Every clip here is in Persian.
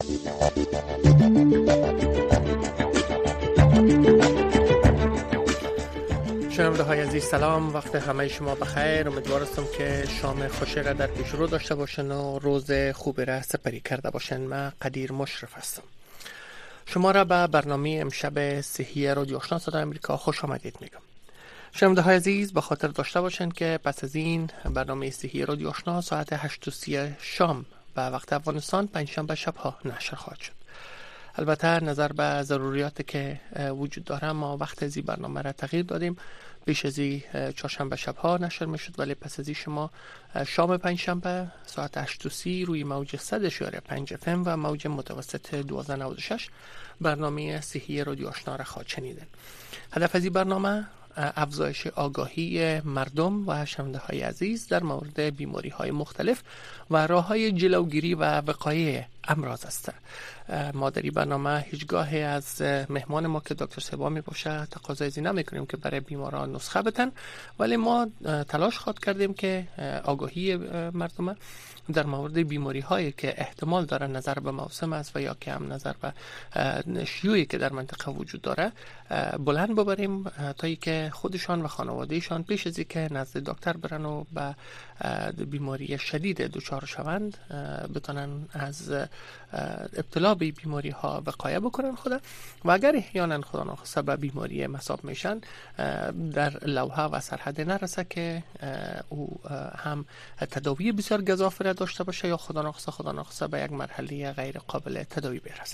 شنونده های عزیز سلام، وقت همه شما بخیر. امیدوارم که شام خوشی را در پیش رو داشته باشین و روز خوبی را سپری کرده باشین. من قدیر مشرف هستم. شما را به برنامه امشب صحی رادیو آشنا صدای امریکا خوش آمدید میگم. شنونده های عزیز به خاطر داشته باشین که پس از این برنامه صحی رادیو آشنا ساعت 8:30 شام به وقت افغانستان پنجشنبه شب‌ها نشر خواهد شد. البته نظر به ضروریاتی که وجود داره ما وقت از این برنامه را تغییر دادیم. پیش از این چهارشنبه شب‌ها نشر میشد، ولی پس از این شما شام پنجشنبه ساعت 8:30 روی موج 100.5 FM و موج متوسط 1296 برنامه صحی رادیو آشنا را خواهید شنیدن. هدف از این برنامه افزایش آگاهی مردم و شنونده های عزیز در مورد بیماری های مختلف و راه های جلوگیری و وقایع امراض است. ما در این برنامه هیچگاه از مهمان ما که دکتر سبا می باشه تقاضای زی نمی کنیم که برای بیماران نسخه بدن، ولی ما تلاش خواد کردیم که آگاهی مردم در مورد بیماری هایی که احتمال داره نظر به موسم است و یا که هم نظر به شیوعی که در منطقه وجود داره بلند ببریم تا ای که خودشان و خانوادهشان پیش از اینکه نزد دکتر برن و به بیماری شدید دچار شوند بتونن از ابتلا به بیماری ها وقایه بکنن خود و اگر احیانا خدا ناخواسته به بیماری مصاب میشن در لوحه و سرحد نرسه که او هم تداوی بسیار گزاف را داشته باشه یا خدا ناخواسته به یک مرحله غیر قابل تداوی برسه.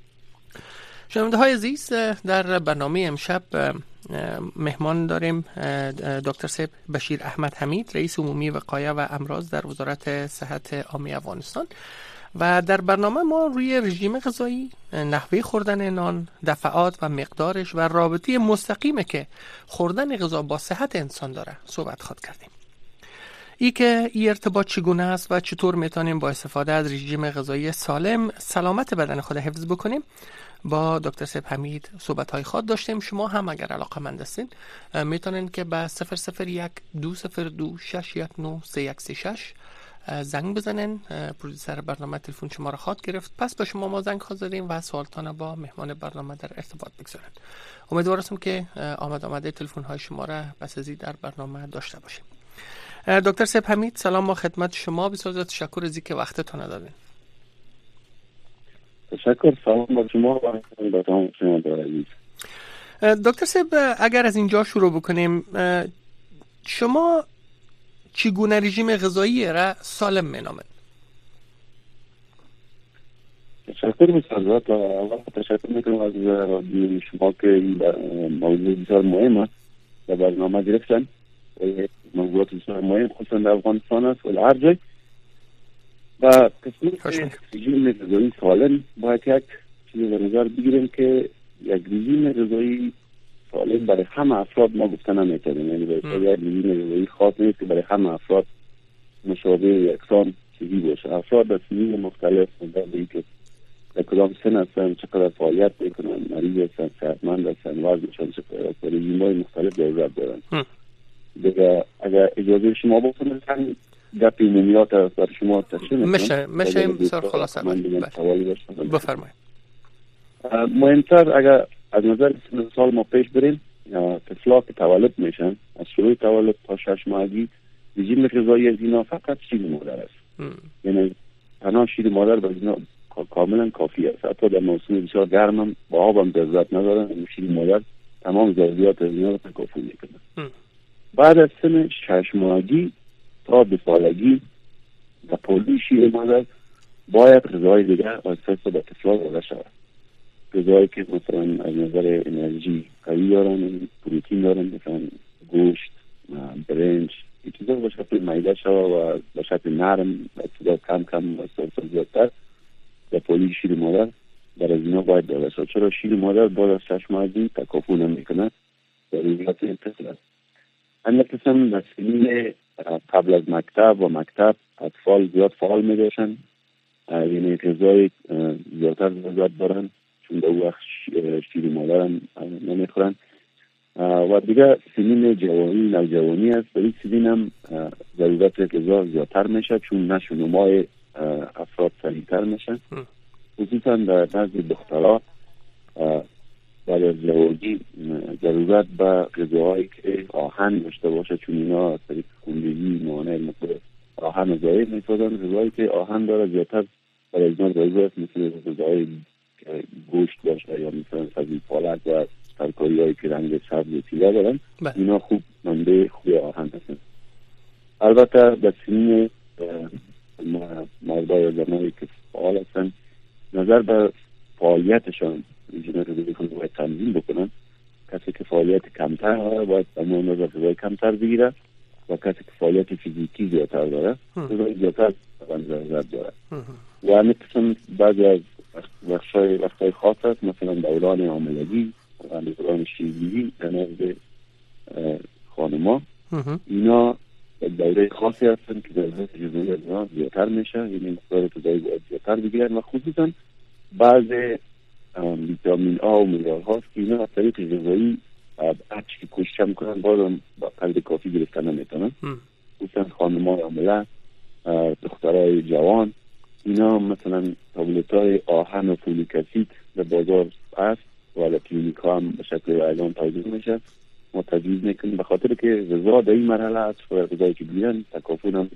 شنونده های عزیز، در برنامه امشب مهمان داریم دکتر سیب بشیر احمد حمید، رئیس عمومی وقایه و امراض در وزارت صحت عامه افغانستان، و در برنامه ما روی رژیم غذایی، نحوه خوردن نان، دفعات و مقدارش و رابطه مستقیمی که خوردن غذا با صحت انسان داره صحبت خواهد کردیم. ای که این ارتباط چگونه است و چطور میتونیم با استفاده از رژیم غذایی سالم سلامت بدن خود حفظ بکنیم با دکتر سیب حمید صحبت های خود داشتیم. شما هم اگر علاقه‌مند هستین میتونین که به 001 202 619 3136 زنگ بزنین. پرودوسر برنامه تلفن شما را خواهد گرفت، پس به شما ما زنگ خواهیم و سوالتان با مهمان برنامه در ارتباط بگذارن. امیدوارم که آمده تلفن های شما را پس از این در برنامه داشته باشیم. دکتر سیب حمید سلام، ما خدمت شما. بسیار تشکر از اینکه وقتتون دادین. تشکر. سلام با شما و با تمام شنوندگان عزیز. دکتر سیب اگر از اینجا شروع بکنیم، شما چگونه رژیم غذایی را سالم مینامید؟ تشکر می‌کنم و اول تشکر می‌کنم از رادیو شما که این موضوع بسیار مهم است در برنامه گرفتن. موضوعات بسیار مهم خصوصا در افغانستان است و هر جای. و قسمت رژیم غذایی سالم باید یک چیز در نظر بگیریم که یک رژیم غذایی سالم برای همه افراد ما گفته نمیتونیم، یعنی باید یک رژیم غذایی خاص نیست که برای همه افراد مشابه یکسان چیزی باشه. افراد در سنین مختلف در که در کدام سن هستن، چقدر فعالیت میکنن، مریض هستن، صحتمند هستن، وزنشان چقدر، رژیم‌های مختلف ضرورت دارن. دیگه اگر اجازه شما بکنید گپ عمومیات برای شما تشریح میشه بسیار خلاصه بفرمایید. مهمتر اگر از نظر سال ما پیش بریم، طفلا که تولد میشن از شروع تولد تا 6 ماهگی رژیم غذایی از اینا فقط شیر مادر است. یعنی تنها شیر مادر برای اینا کاملا کافی است. حتی در موسم بسیار گرم هم با آب هم ضرورت ندارن، شیر مادر تمام ضروریات از اینا رو تکافل میکنه. بعد از سن 6 ماهگی تا 2 سالگی در پولی شیر مادر باید غذای دیگر از به طفلا داده شود. غذایی که مثلا از نظر انرژی قوی دارن، پروتئین دارن، مثلا گوشت، برنج، این چیزا به شکل میده شود و به شکل نرم و کم کم و زیادتر در پولی شیر مادر در از اینا باید داده شود. چرا شیر مادر بعد از 6 ماهگی تکافل نمیکنه ضروریات طفل است. همین قسم در سنین قبل از مکتب و مکتب اطفال زیاد فعال میشن، یعنی غذای زیادتر ضرورت دارن چون در وقت شیر مادر هم نمیخورن. و دیگه سنین جوانی نوجوانی است، در این سنین هم ضرورت غذا زیادتر میشه چون نشو نمای افراد سریعتر میشن خصوصا در نزد دخترها بعد از زواجی ضرورت به غذاهایی که آهن داشته باشه، چون اینا از طریق خونریزی مانع مقدار آهن ضایع می‌سازن. غذاهایی که آهن داره زیادتر برای اینا ضرورت، مثل غذاهای گوشت باشه یا مثلا سبزی پالک و ترکاری‌هایی که رنگ سبز و تیره دارن، اینا خوب منبع خوب آهن هستن. البته در سنین مردای زمانی که فعال هستن، نظر به فعالیتشان اینا رو باید تنظیم بکنن. کسی که فعالیت کمتر داره باید اما نظر غذای کمتر بگیره و کسی که فعالیت فیزیکی زیادتر داره غذای زیادتر ضرورت داره. و همین بعضی از وقتهای خاص هست، مثلا دوران حاملگی و دوران شیردهی در نزد خانم‌ها، اینا دوره خاصی هستن که ضرورت غذایی از زیادتر میشه، یعنی مقدار غذایی باید زیادتر بگیرن و خصوصا بعض ویتامین آ و مینرال هاست که اینا از طریق غذایی بچه که کشته میکنن بازم با قدر کافی گرفتن نمیتونن. خصوصا خانم‌های حامله، دخترای جوان، اینا مثلا تابلت‌های آهن و فولیک اسید در بازار هست و در کلینیک‌ها هم به شکل اعلان توزیع میشه. ما تجویز میکنیم به خاطر که غذا در این مرحله است و غذایی که بیان تکافل هم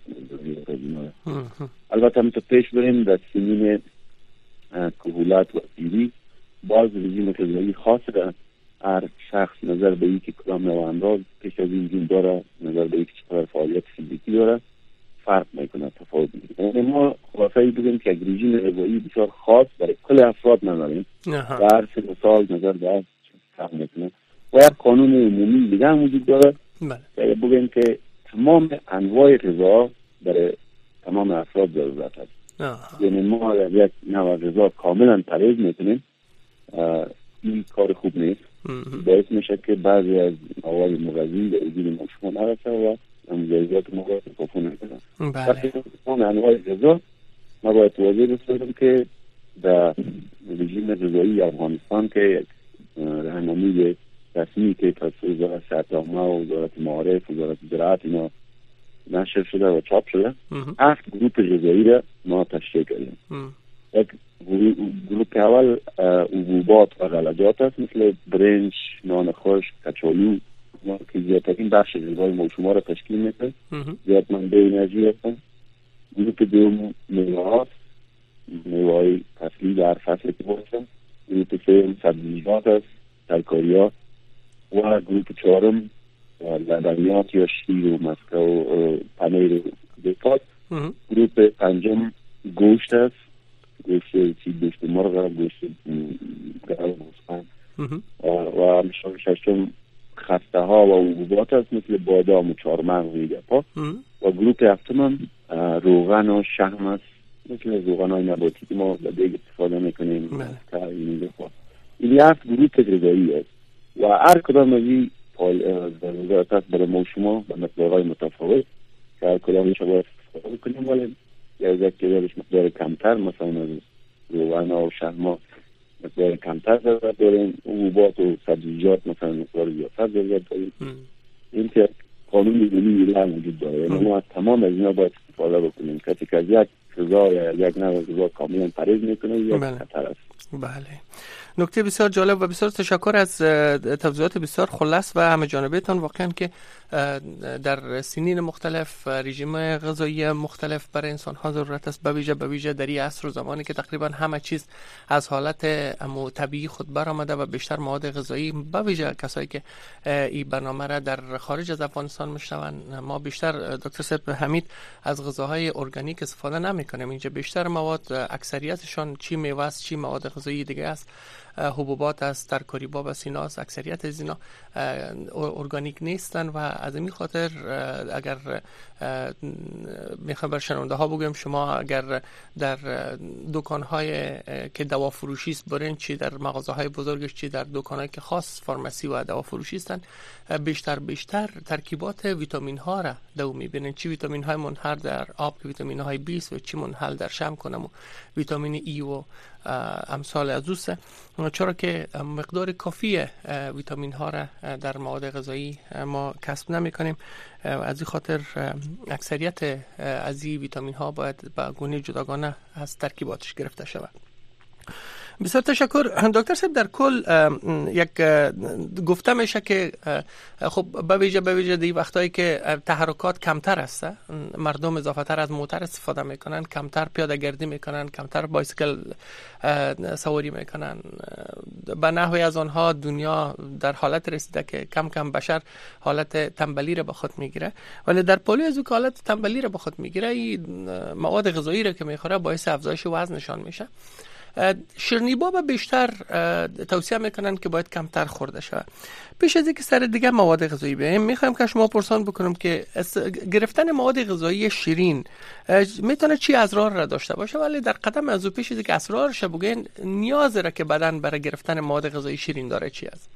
البته هم تا پیش بریم در سنین کهولت و پیری باز رژیم غذایی خاص داره. هر شخص نظر به این که کدام نوع امراض پیش از این جون داره، نظر به این که چطور فعالیت فیزیکی داره فرق میکنه، تفاوت میکنه. ما خلاصه بگیم که رژیم غذایی بسیار خاص برای کل افراد نداریم. در سن سال نظر به فرق میکنه و یک قانون عمومی دیگه هم وجود داره که بگیم که تمام انواع غذا برای تمام افراد ضرورت هست. یعنی ما یک نوع غذا کاملا پرهیز میکنیم، این کار خوب نیست. باعث میشه که بعضی از مواد مغذی به وجود ما شما نرسه و ضروریات ما رو تکافو نکنه. وقتی تمام انواع غذا ما باید توضیح بسازم که در رژیم غذایی افغانستان که راهنمای رسمی که توسط وزارت صحت‌عامه و وزارت معارف و وزارت زراعت اینا نشر شده و چاپ شده، 7 گروه غذایی را ما تشکیل کردیم. یک گروه اول حبوبات و غلجات است، مثل برنج، نان خشک، کچالو که زیادترین بخش غذای ما شما را تشکیل میده، زیاد منبع انرژی هستند. گروه دوم میوه هاست، میوه های فصلی در فصل که باشه. گروه سوم سبزیجات است، ترکاری‌ها. و گروه چهارم لبنیات یا شیر و مسکه و پنیر و بیفات. گروه پنجم گوشت است، گوشت مرغ، گوشت گرم و ششم خسته ها و حبوبات است، مثل بادام و چهارمغز و گپا. و گروه هفتم هم روغن و شحم است، مثل روغن های نباتی که ما دیگه استفاده میکنیم. این 7 گروه غذایی است و هر کدام از این ضرورت است برای ما شما به مقدارهای متفاوت که هر کدامش باید استفاده کنیم، ولی یک که مقدار کمتر، مثلا از روغن و شحم مقدار کمتر ضرورت داریم، حبوبات و سبزیجات مثلا مقدار زیادتر ضرورت داریم. این که قانون عمومی وجود داره، یعنی ما از تمام از اینا باید استفاده بکنیم. کسی که از یک غذا یا یک نوع غذا کاملا پرهیز میکنه یک خطر است. بله، نکته بسیار جالب و بسیار تشکر از توضیحات بسیار خلاص و همه جانبه‌تان. واقعا که در سنین مختلف رژیم غذایی مختلف برای انسان ها ضرورت است، به ویژه در این عصر و زمانی که تقریبا همه چیز از حالت طبیعی خود برآمده و بیشتر مواد غذایی، به ویژه کسایی که این برنامه را در خارج از افغانستان میشنون، ما بیشتر دکتر صاحب حمید از غذاهای ارگانیک استفاده نمی‌کنیم. اینجا بیشتر مواد اکثریتشان چی میوه است، چی مواد غذایی دیگه است، حبوبات است، ترکاری باب است، اینا است. اکثریت از اینا ارگانیک نیستن و از این خاطر اگر میخوام بر شنونده ها بگم، شما اگر در دکان های که دوا فروشی است برین، چی در مغازه های بزرگش، چی در دکان هایی که خاص فارمسی و دوا فروشی هستن، بیشتر ترکیبات ویتامین ها را دو میبینین. چی ویتامین های منحل در آب، ویتامین های B و چی منحل در شم کنم و ویتامین ای و امثال از اوست، چرا که مقدار کافی ویتامین ها را در مواد غذایی ما کسب نمی کنیم. از این خاطر اکثریت از این ویتامین ها باید با گونه جداگانه از ترکیباتش گرفته شود. بسیار تشکر دکتر صاحب. در کل یک گفته میشه که خب به ویژه دی وقتایی که تحرکات کمتر است، مردم اضافه تر از موتر استفاده میکنن، کمتر پیاده گردی میکنن، کمتر بایسکل سواری میکنن، به نحوی از آنها دنیا در حالت رسیده که کم کم بشر حالت تنبلی را به خود میگیره. ولی در پالی از او که حالت تنبلی را به خود میگیره، این مواد غذایی را که میخوره باعث افزایش وزنشان میشه. شیرینی‌باب بیشتر توصیه میکنن که باید کمتر خورده شود. پیش از اینکه سر دیگه مواد غذایی بیایم، میخوایم که شما پرسان بکنم که گرفتن مواد غذایی شیرین میتونه چی اضرار را داشته باشه، ولی در قدم از او پیش از اینکه اسرارش بگین، نیاز را که بدن برای گرفتن مواد غذایی شیرین داره چی است؟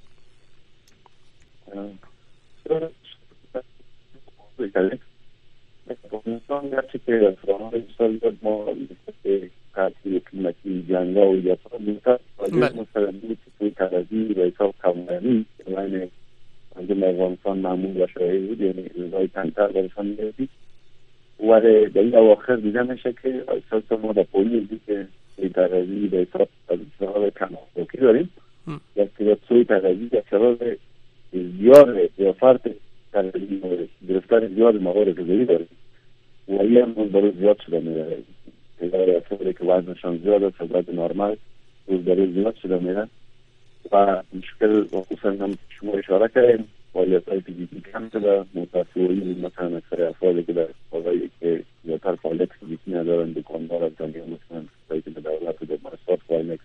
انسان گرچه که فرهنگ سال ما قطعی قیمتی جنگا و یاسا بیتر مثلا بود که توی ترازی و حساب کمونی بین انجام افغانستان معمول و شایع بود، یعنی رضای کمتر برشان میردید و در این اواخر دیده میشه که اساس ما در پولی دید که توی ترازی به حساب از سراب کمخوکی داریم در که توی ترازی در سراب زیاد یا فرد ترازی گرفتن زیاد مواد غذایی داریم و این هم برای زیاد شده میره. پیدای افرادی که وزنشان زیاد است از نرمال روز برای زیاد شده میرن و مشکل خصوصا هم شما اشاره کردیم فعالیت‌های فیزیکی کم شده، متأسفانه مثلا اکثر افرادی که در حوزه‌ای که زیادتر فعالیت فیزیکی ندارن، دکاندار هستند یا مثلا کسایی که به دولت و مؤسسات فعالیت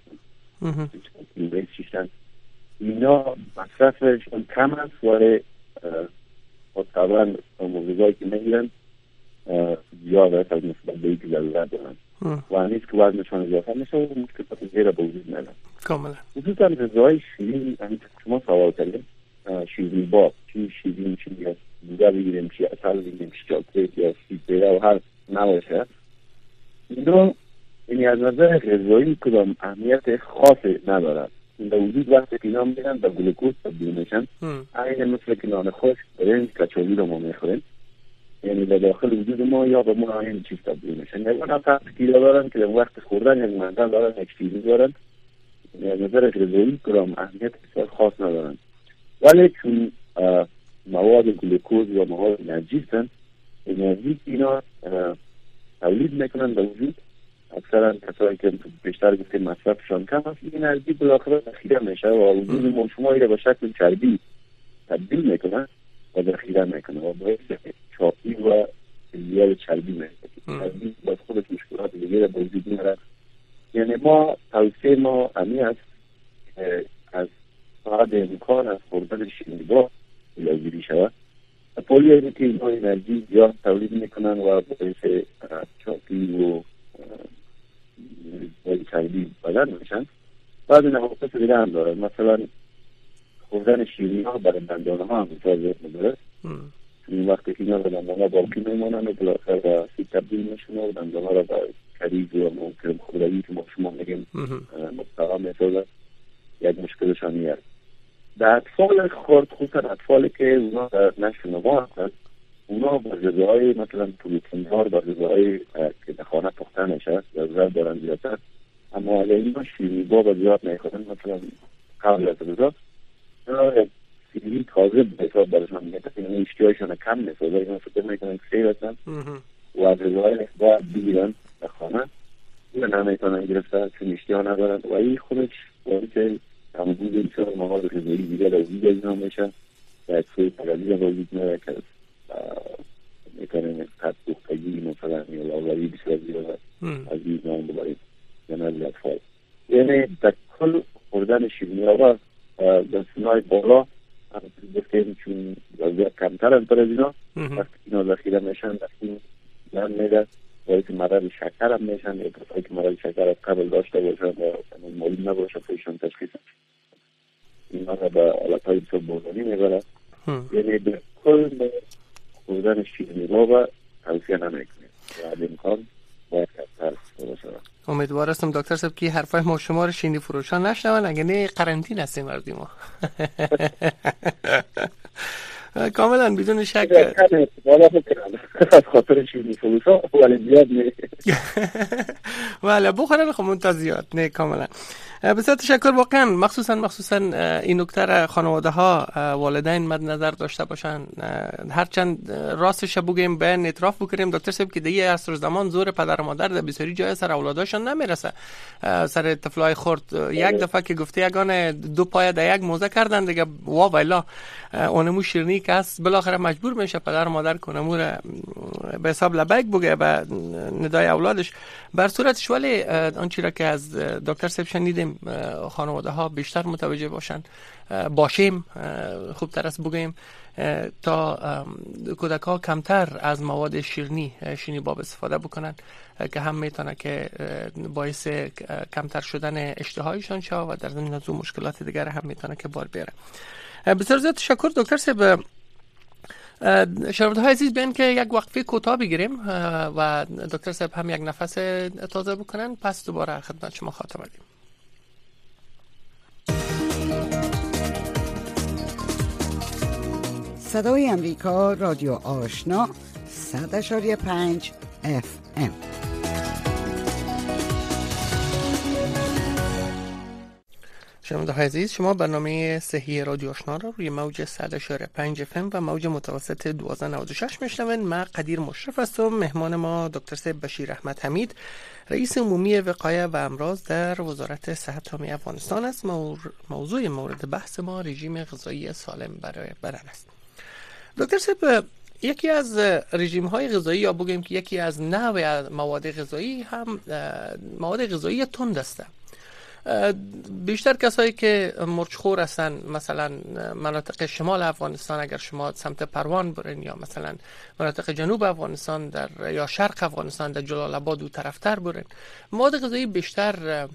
می‌کنن، اینا مصرفشون کم است ولی طبعا غذایی که میگیرن زیاد است از نسبت به اینکه ضرورت دارن و نیست که وزنشان اضافه میشه و مشکلات دیگه را به وجود میارن. کاملا. خصوصا غذای شیرین، همین که شما سوال کردیم، شیرینی‌باب چی شیرین چی از بوده بگیریم، چی اصل بگیریم، چی چاکلیت یا سیب و هر نباشه، اینا یعنی از نظر غذایی کدام اهمیت خاصی ندارد. این در وجود وقتی که اینا میرن به گلوکوز تبدیل میشن، عین مثل که نان خشک برنج کچالی رو ما میخوریم، یعنی در داخل وجود ما یا به ما این چیز تبدیل میشن. یعنی اون هم تحقیقی دارن که در وقت خوردن یک منطقه دارن یک چیزی دارن، یعنی از نظر غذایی کدام اهمیت خاص ندارن. ولی چون مواد گلوکوز یا مواد انرژی هستن، انرژی اینا تولید میکنن در وجود، اکثرا کسایی که بیشتر گفتیم مصرفشان کم است، این انرژی بالاخره ذخیره میشه و وجود ما شما را به شکل چربی تبدیل میکنن و ذخیره میکنه و باعث چاقی و زیاد چربی میشه. چربی باز خودش مشکلات دیگه به وجود میاره. یعنی ما توصیه ما همین است که از بعد امکان از خوردن شیرینی‌باب جلوگیری شود. پولی اینه که اینها انرژی زیاد تولید میکنن و باعث چاقی و چربی بدن میشن. بعد نواقص دیگه هم دارن، مثلا خوردن شیرینی ها برای دندانه ها هم متوجه میداره. این وقتی که اینا به دندانه ها باقی میمونن و بلاخر به سیب تبدیل میشن و دندانه ها را به کریز و کرم خوردگی که ما شما میگیم مستقام میسازن، یک مشکلشان میاره. در اطفال خورد، خصوصا اطفالی که اونا در نشو نما هستن، اونا با غذاهای مثلا پروتئین‌دار با غذاهای که در خانه پخته نشه ضرورت دارن زیادتر، اما اگر اینا شیرینی‌باب زیاد میخورن، مثلا قبل از غذا سیری تازه به حساب برشان میگه، این اشتیاقشون کم میسازه، اینا فکر میکنن که خیر هستن و از غذاهای باید بگیرن در خانه، این نمیتونن گرفتن چون اشتیاق ندارن و این خودش باید که کمبود بسیار مواد غذایی دیگه در وجود اینا میشن و اکسوی پرازی را وجود میاره که میکنه قد پختگی مثلا یا لاغری بسیار زیاد از این نام ببارید جنازی اطفال. یعنی در کل خوردن شیرینی‌ها در سنهای بالا بسیاری چون وضعیت کمتر از برای اینا وقتی اینا ذخیره میشن دستیم جمع میده باید که مرض شکر هم میشن یا کسایی که مرض شکر از قبل داشته باشن و معلوم نباشه پیشان تشخیص اینا را به علتهای بسیار بردانی میبره. یعنی به کل خوردن شیرینی‌ها و توصیه نمیکنیم و از امکان باید کمتر باشه. امیدوار هستم دکتر صاحب که حرفای ما شما رو شیرینی فروشان نشنون، اگه نه قرنطینه هستیم مردی ما. کاملا بدون شک. از خاطر شیرینی فروشان ولی زیاد نه. ولی بخورن خب منتظیات نه کاملا. بسیار تشکر. واقعا مخصوصا این نکته را خانواده ها والدین مد نظر داشته باشن. هرچند راستش بگیم بیان اعتراف بکنیم دکتر صاحب که دیگه عصر زمان زور پدر و مادر در بسیاری جای سر اولاداشون نمیرسه. سر طفلای خرد یک دفعه که گفته یگان دو پای در یک موزه کردن دیگه وا ویلا اونمو شیرنی که است بالاخره مجبور میشه پدر و مادر کنمو را به حساب لبیک بگه به ندای اولادش. بر صورتش ولی آنچه را که از دکتر صاحب شنیدیم خانواده ها بیشتر متوجه باشیم خوب تر است بگیم تا کودک ها کمتر از مواد شیرینی باب استفاده بکنن که هم میتونه که باعث کمتر شدن اشتهایشان شه و در ضمن از مشکلات دیگر هم میتونه که بار بیاره. بسیار زیاد تشکر دکتر صاحب. شنونده های عزیز بیان که یک وقفه کوتاه بگیریم و دکتر صاحب هم یک نفس تازه بکنن پس دوباره خدمت شما خاطر بدیم. صدای امریکا رادیو آشنا 100.5 FM. شنونده های عزیز، شما برنامه صحی رادیو آشنا را روی موج 100.5 FM و موج متوسط 1296 میشنوین. من قدیر مشرف هستم. مهمان ما دکتر صاحب بشیر احمد حمید، رئیس عمومی وقایه و امراض در وزارت صحت عامه افغانستان است. موضوع مورد بحث ما رژیم غذایی سالم برای بدن است. دکتر صاحب، یکی از رژیم های غذایی یا بگیم که یکی از نوع مواد غذایی هم مواد غذایی تند است. بیشتر کسایی که مرچخور هستن، مثلا مناطق شمال افغانستان، اگر شما سمت پروان برین یا مثلا مناطق جنوب افغانستان یا شرق افغانستان در جلال آباد و طرفتر برین، مواد غذایی بیشتر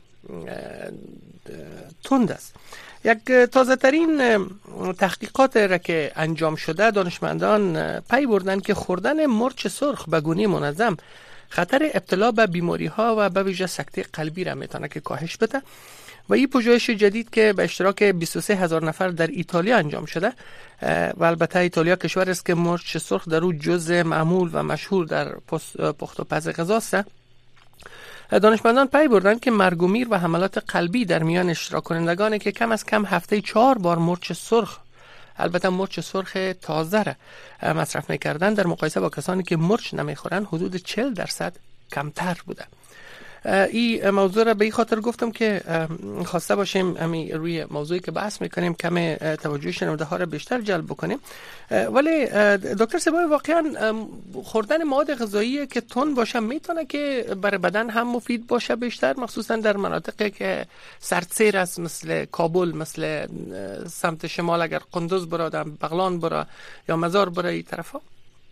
تند است. یک تازه ترین تحقیقات را که انجام شده، دانشمندان پی بردن که خوردن مرچ سرخ به گونه منظم خطر ابتلا به بیماری ها و به ویژه سکته قلبی را میتونه که کاهش بده. و این پژوهش جدید که به اشتراک 23,000 نفر در ایتالیا انجام شده و البته ایتالیا کشور است که مرچ سرخ در او جزء معمول و مشهور در پخت و پز غذاست، دانشمندان پی بردن که مرگ و میر و حملات قلبی در میان اشتراک کنندگانی که کم از کم هفته 4 بار مرچ سرخ، البته مرچ سرخ تازه را مصرف میکردن، در مقایسه با کسانی که مرچ نمیخورن حدود 40% کمتر بوده. این موضوع را به این خاطر گفتم که خواسته باشیم روی موضوعی که بحث میکنیم کم توجه شنونده ها را بیشتر جلب بکنیم. ولی دکتر صاحب، واقعا خوردن مواد غذایی که تند باشه میتونه که برای بدن هم مفید باشه بیشتر، مخصوصا در مناطقی که سردسیر است، مثل کابل، مثل سمت شمال، اگر قندوز برا، بغلان برا یا مزار برا این طرف ها.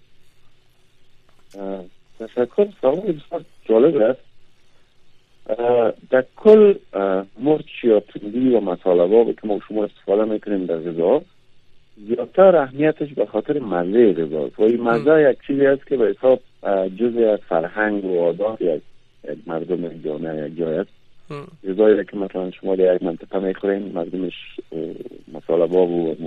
تشکر. سوال بسیار جالب است. در کل مرچ یا تندی و مصالحه‌ها که ما شما استفاده میکنیم در غذا، زیادتر اهمیتش به خاطر مزه غذا است و این مزه یک چیزی است که به حساب جزء از فرهنگ و عادات یک مردم جامعه یک جای است. غذایی که مثلا شما در یک منطقه میخورین، مردمش مصالحه‌ها و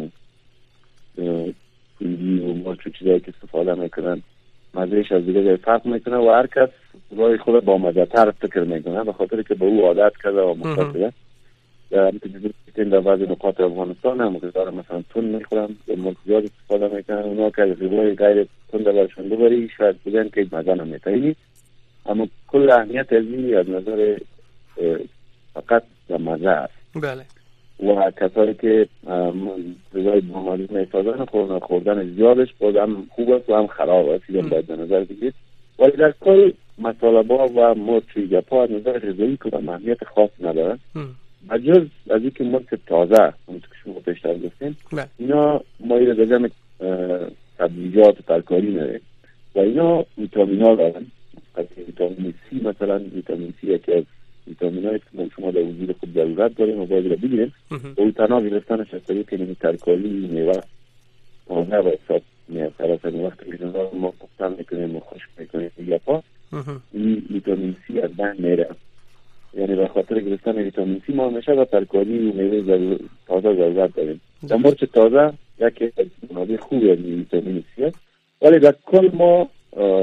تندی و مرچ و چیزایی که استفاده میکنن مزهش از دیگه فرق میکنه و هر کس رای خود با مزه تر فکر میکنه به خاطر که به او عادت کرده و مخاطره. در بعضی نقاط افغانستان هم غذا مثلا تند میخورن و مرچ زیاد استفاده میکنن، اونا که غذای غیر تند برشون ببری شاید بگن که مزه نمیتایی، اما کل اهمیت از نظر فقط به مزه است. بله. و کسایی که غذای بامالی میسازن خوردن زیادش باز هم خوب است و هم خراب است، این باید به نظر بگید. ولی در کل مصالحه‌ها و مرچ گپا از نظر غذایی که اهمیت خاص نداره، بجز از اینکه مرچ تازه اون که شما پیشتر گفتین، اینا مایل به جمع سبزیجات و ترکاری میره و اینا ویتامین‌ها دارن. ویتامین سی مثلا، ویتامین سی یکی از ویتامین‌هایی که شما در وجود خود ضرورت داریم و باید را بگیریم و اون تنها گرفتنش از طریق که ترکاری میوه تازه و حساب میاد. این وقتی که ما پختن میکنیم و خشک میکنیم گپا، این ویتامین سی از بین میره. یعنی به خاطر گرفتن ویتامین سی ما همیشه با ترکاری و میوه تازه ضرورت داریم. در مرچ تازه یکی از منابع خوبی از ویتامین سی است، ولی در کل ما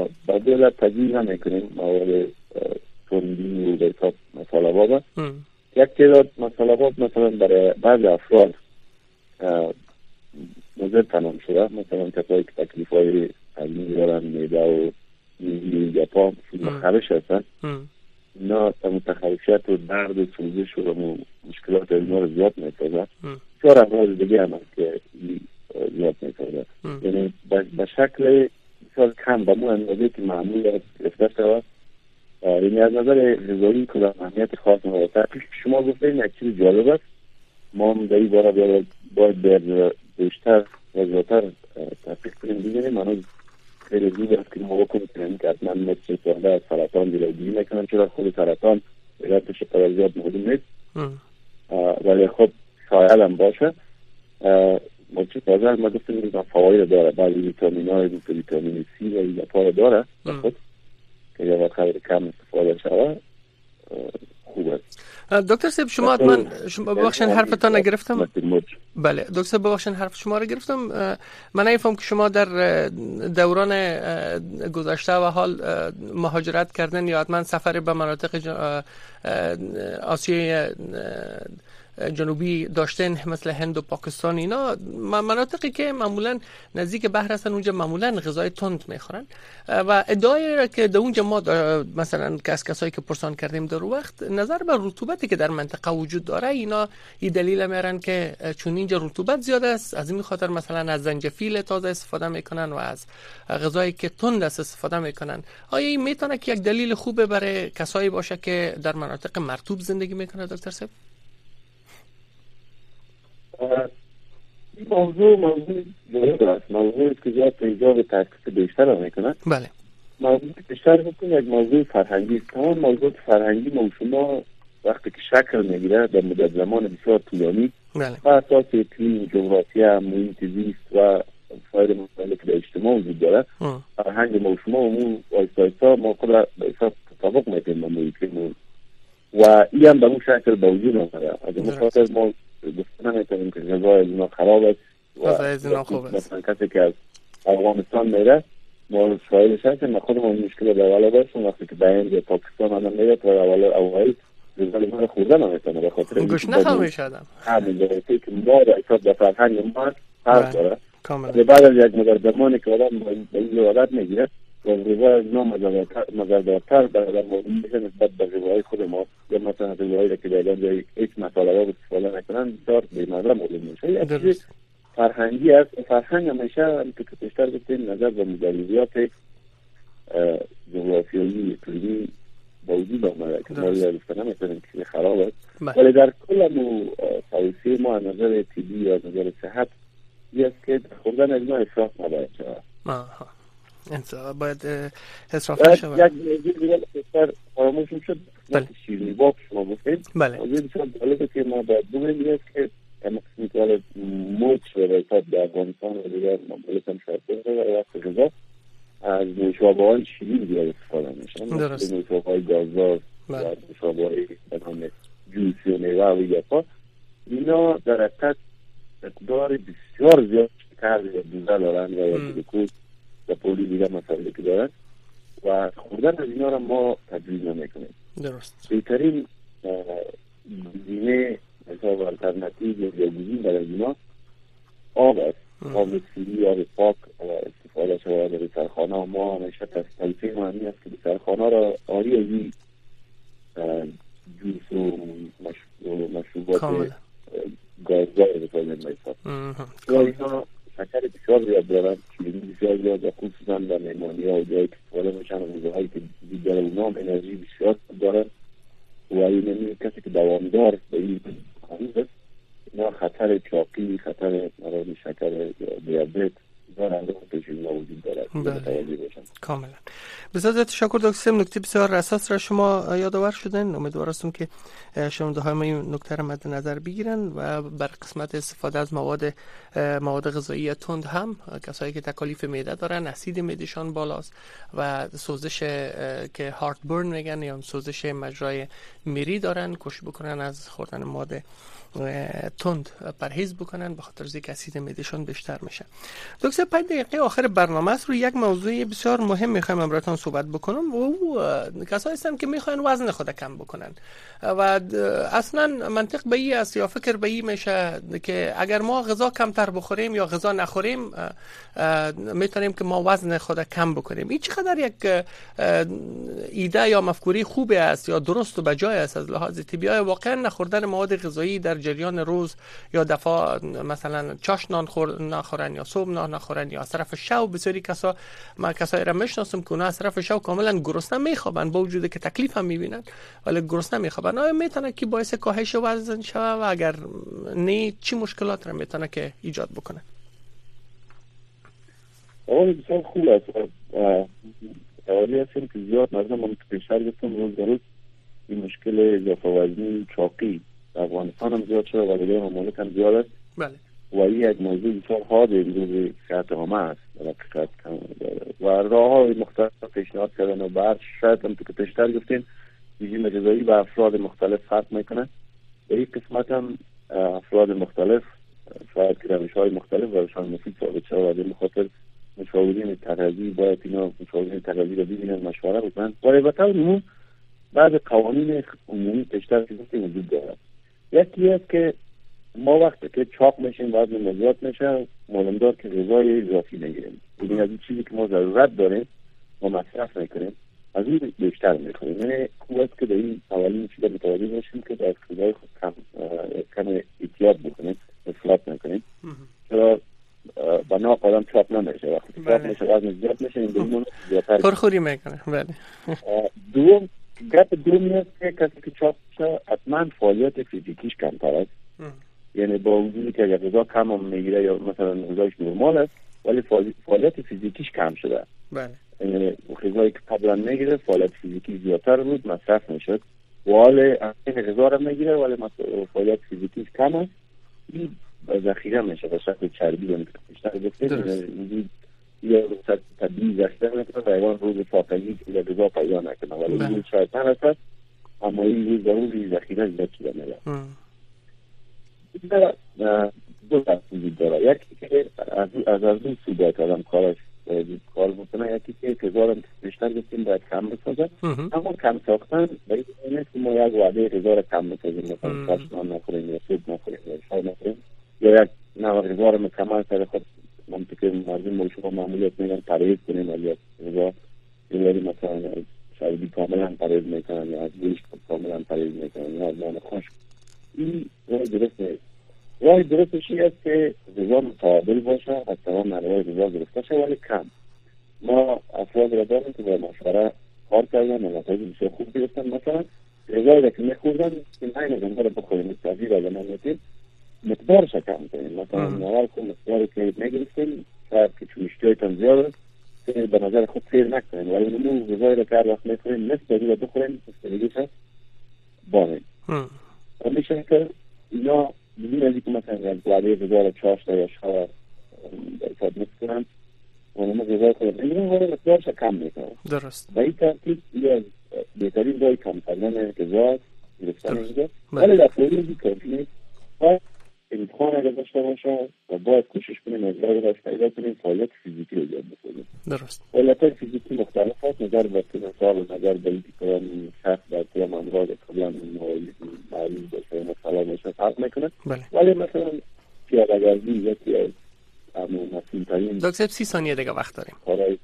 بدل تجویز نمیکنیم مواد تندی و حساب مصالحه‌ها یک تعداد مطالبات مثلا برای بعض افراد مضر تمام شده، مثلا کسایی که تکلیف‌های علمی دارن، معده و میگی پا خرش هستن، اینا متخلفیت و درد و سوزش و مشکلات اینا رو زیاد می‌سازه. 4 امراض دیگه هم که زیاد می‌سازه. یعنی به شکل بسیار کم به مو اندازه که معمول است گرفته شود. یعنی از نظر غذایی کدام اهمیت خاص نداره. شما گفتین یک چیز جالب است، ما هم در این باره باید بیشتر و زیادتر تحقیق کنیم. ببینیم من خیلی زود است که ما بکنیم که حتما مثل ساده از سرطان جلوگیری میکنن، چرا خود سرطان علتش پر زیاد معلوم نیست، ولی خب شاید هم باشه. ما چه تازه ما گفتیم که فواید داره، بعضی ویتامین‌های مثل ویتامین سی و ایلپا داره خود که یا وقت کم استفاده شود خوب است. دکتر صاحب شما ببخشید حرفتان نگرفتم. بله دکتر صاحب ببخشید حرف شما را گرفتم. من نفهم که شما در دوران گذشته و حال مهاجرت کردن یا حتما سفر به مناطق آسیای جنوبی داشتن مثل هند و پاکستان، اینا مناطقی که معمولا نزدیک بحر هستن، اونجا معمولا غذای تند میخورن و ادعای را که در اونجا ما مثلا کسایی که پرسان کردیم در وقت نظر به رطوبتی که در منطقه وجود داره، اینا این دلیل میارن که چون اینجا رطوبت زیاده است از این خاطر مثلا از زنجفیل تازه استفاده میکنن و از غذایی که تند است استفاده میکنن. آیا این میتونه که یک دلیل خوبه برای کسایی باشه که در مناطق مرطوب زندگی میکنه دکتر صاحب؟ این موضوع جالب است، موضوعی که زیاد پیدا به تحقیق بیشتر میکنه. بله. موضوع بیشتر میکنه یک موضوع فرهنگی است. تمام موضوع فرهنگی ما شما وقتی که شکل میگیره در مدت زمان بسیار طولانی، بله. و اساس اقلیم، جغرافیا، محیط زیست و مسائل مختلف در اجتماع وجود داره، فرهنگ ما شما و آیستا ما خود را به حساب تطابق میکنیم با محیط و این هم به اون شکل به وجود آمده. از این خاطر ما گفتن نمیتونیم که غذای از اینا خراب است و مثلا کسی که از افغانستان میره ما شاهدش هستیم. من خودم اون مشکل در اولا داشتم وقتی که به هند یا پاکستان آدم میره تا اوایل غذای ما رو خوردن نمیتونه به خاطر گوشت نمیشدم همین درسته که ما در حساب در فرهنگ ما فرق داره. کاملا بعد از یک مدت زمانی که آدم به این عادت میگیره و غذای اینا مزردارتر برای آدم میشه نسبت به غذای خود ما، یا مثلا غذایی که در اینجا هیچ مصالحات استفاده نکنن بسیار بی‌مزه معلوم میشه. یک چیز فرهنگی است. فرهنگ همیشه همونطور که بیشتر گفتیم نظر به مجوزیات جغرافیایی اقلیمی با وجود آمده که ما یادستانه میتونیم که خراب است، ولی در کل توصیه ما از نظر طبی یا از نظر صحت این است که خوردن از اینا اصراف نباید شود. باید اصراف نشود. یک موضوع دیگه بسیار فراموشم شد، شیرینی باب شما گفتید. بله. موضوع بسیار جالبه که ما باید بگوییم است که قسمی که حالا موج شده در افغانستان و دیگر مملکت هم شاید بگوید و وقت غذا از نوشابه‌های شیرین زیاد استفاده میشن. درست. نوشابه‌های گازدار و نوشابه‌های بنام جوسی و میوه و یپا، اینا در حقیقت مقدار بسیار زیاد شکر یا دوزه دارن یا گلوکوز و پولی دیگر مسائلی که دارن و خوردن از اینا را ما تجویز نمیکنیم. درست. بهترین گزینه حساب آلترناتیو یا جایگزین برای اینا آب است. آب سیری، آب پاک استفاده شود در سرخانه و ما همیشه توصیه ما همین است که سرخانه را آری از این جوس و مشروبات گازدار بکنیم میساد و اینا شکر بسیار زیاد دارن، شیرینی بسیار زیاد و خصوصا در مهمانی ها و جایی که استفاده میشن و غذاهایی که دیگر اونا هم انرژی بسیار دارن و این کسی که دوامدار به این حریف است اینا خطر چاقی، خطر مرض شکر یا دیابت دارند و پیشین وجود دارد. کاملا. بسیار تشکر دکتر صاحب، نکته بسیار اساس را شما یادآور شدن. امیدوار هستم که شنونده های ما این نکته را مد نظر بگیرن و بر قسمت استفاده از مواد غذایی تند هم کسایی که تکالیف معده دارن، اسید معدهشان بالاست و سوزش که هارت برن میگن یا سوزش مجرای میری دارن، کوشش بکنن از خوردن مواد تند پرهیز بکنن به خاطر اینکه اسید معدهشان بیشتر میشه. دکتر 5 دقیقه آخر برنامه است، روی یک موضوع بسیار مهم میخوایم امروز صحبت بکنم و کسایی هستن که میخواین وزن خود کم بکنن و اصلا منطق به این است یا فکر به این میشه که اگر ما غذا کمتر بخوریم یا غذا نخوریم میتونیم که ما وزن خود کم بکنیم. این چقدر یک ایده یا مفکوری خوبی است یا درست و بجای است از لحاظ طبی؟ واقعا نخوردن مواد غذایی در جریان روز یا دفعه مثلا چاش نخورن یا صبح نخورن یا طرف شب، بسیاری کسایی را میشناسم که اونا از طرف شب کاملا گرسنه میخوابن با وجودی که تکلیف هم میبینن ولی گرسنه میخوابن. آیا میتونه که باعث کاهش وزن شوه و اگر نه چی مشکلات را میتونه که ایجاد بکنه؟ اول بسیار خوب است. اولی هستیم که زیاد مردم هم پیشتر گفتم روز در روز این مشکل اضافه وزنی چاقی در افغانستان هم زیاد شده و دیگه ممالک هم زیاد است. بله. و این یک موضوع بسیار حاد امروز صحت عامه است و راه های مختلف پیشنهاد کردن و بعد شاید هم که پیشتر گفتیم رژیم غذایی به افراد مختلف فرق میکنه. به این قسمت هم افراد مختلف شاید که روش های مختلف برایشان مفید ثابت شده و به خاطر مشاورین تغذیه باید اینا مشاورین تغذیه را ببینن، مشوره بکنن. ولی به طور عمومی بعض قوانین عمومی پیشتر که وجود دارد. یکی است که ما وقتی که چاق میشیم وزن زیاد میشه معلومدار که غذای اضافی نگیریم. یعنی از این چیزی که ما ضرورت داریم ما مصرف میکنیم از این بیشتر میکنیم. یعنی خوب است که در این اولین چیز متوجه باشیم که در غذای خود کم احتیاط بکنیم، افراط نکنیم. چرا بنا آدم چاق نمیشه وقتی چاق میشه وزن زیاد میشه این دومون زیادتر پرخوری میکنه. بله. دوم گپ دومی است که کسی که چاق میشه حتما فعالیت فیزیکیش کمتر است. یعنی با وجودی که اگر غذا کم هم میگیره یا مثلا غذاش نرمال است ولی فعالیت فیزیکیش کم شده. بله. غذایی که قبلا میگیره فعالیت فیزیکی زیادتر بود مصرف میشد و حال این غذا را میگیره ولی فعالیت فیزیکیش کم است. این ذخیره میشه به شکل چربی یعنی بیشتر گفتیم یا روز طبیعی ذخیره میکنه و حیوان روز فاقهی که غذا پیدا نکنه ولی این شایدتر هست اما این روز ضروری ذخیره زیاد شده میره. دو دست وجود داره. یکی که از اون سو باید آدم کار بکنه، یکی که غذا بیشتر گفتیم باید کم بسازه. اما کم ساختن باید اینه که ما یک وعده غذا را کم بسازیم، مثلا کاشنان نخوریم یا سوپ نخوریم یا شای نخوریم یا یک نوع غذا را مکمل سر خود منطقه مردم مال شما معمولیت میگن پرهیز کنیم ولی از غذا یعنی مثلا شایدی کاملا پرهیز میکنن یا از گوشت کاملا پرهیز میکنن یا از نان خشک. این راه درست نیست. راه درستش این است که غذا متعادل باشه از تمام منابع غذا گرفته شه ولی کم. ما افراد را داریم که با مشوره کار کردن و نتایج بسیار خوب گرفتن. مثلا غذایی را که میخوردن که نه این غذا را بخوریم مستقی را نمیتیم مقدارش را کم کنیم. مثلا نوار که مقداری که میگرفتیم شاید که چون اشتیایتان زیاد است به نظر خود سیر نکنیم ولی نمو غذایی را که هر وقت میخوریم مستقی را بخوریم مستقیش هست بانیم. میشه که اینا بدون از اینکه مثلا از وعده غذا را چاشت یا شاور حساب میکنن و اونم غذا خود نمیدونم ولی مقدارش کم میکنن. درست. و این ترتیب یه بهترین رای کم کردن غذا گرفتن اینجا ولی در طوری این کافی نیست. باید امتحان اگر داشته باشه و باید کوشش کنیم از رای راش پیدا کنیم فعالیت فیزیکی رو زیاد بکنیم. درست. فعالیت های فیزیکی مختلف هست نظر به سال و نظر به اینکه کدام شخص در کدام امراض کدام معلوم باشه مثلا باشه فرق میکنه. ولی مثلا پیاده‌گردی یکی از مسئول‌ترین. دکتر 30 ثانیه دیگه وقت داریم. کارهای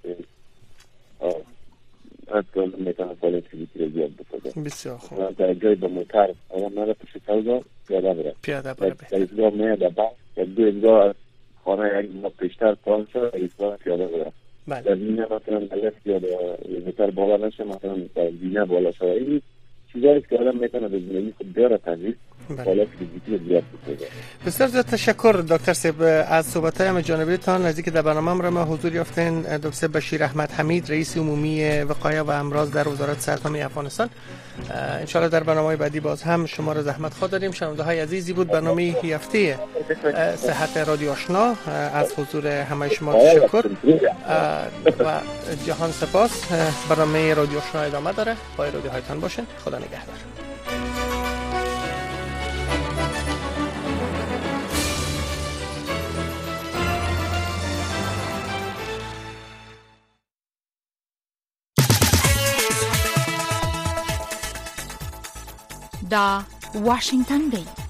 حتی میتونه فعالیت فیزیکی رو زیاد بکنه. بسیار خوب. در جای با موتر آدم نره پشت سوزا پیاده بره. در ایستگاه میاد بعد در دو ایستگاه از خانه یک ما پیشتر پایین شد ایستگاه پیاده بره. در زینه مثلا ملف یا موتر بالا نشه مثلا در زینه بالا شده. این چیزایی که آدم میتونه به زندگی خود بیاره تغییر حالت فیزیکی زیاد بکنه. بسیار زیاد تشکر دکتر صاحب از صحبت‌های هم جانبیتان. نزدیک در برنامه را ما حضور یافتین دکتر بشیر احمد حمید رئیس عمومی وقایه و امراض در وزارت صحت عامه افغانستان. ان شاء الله در برنامه بعدی باز هم شما را زحمت خواهد داریم. شنونده‌های عزیزی بود برنامه هفته صحت رادیو آشنا. از حضور همه شما تشکر و جهان سپاس. برنامه رادیو آشنا ادامه داره. با رادیوهایتان باشین. خدا نگهدار. دا واشنگتن دی.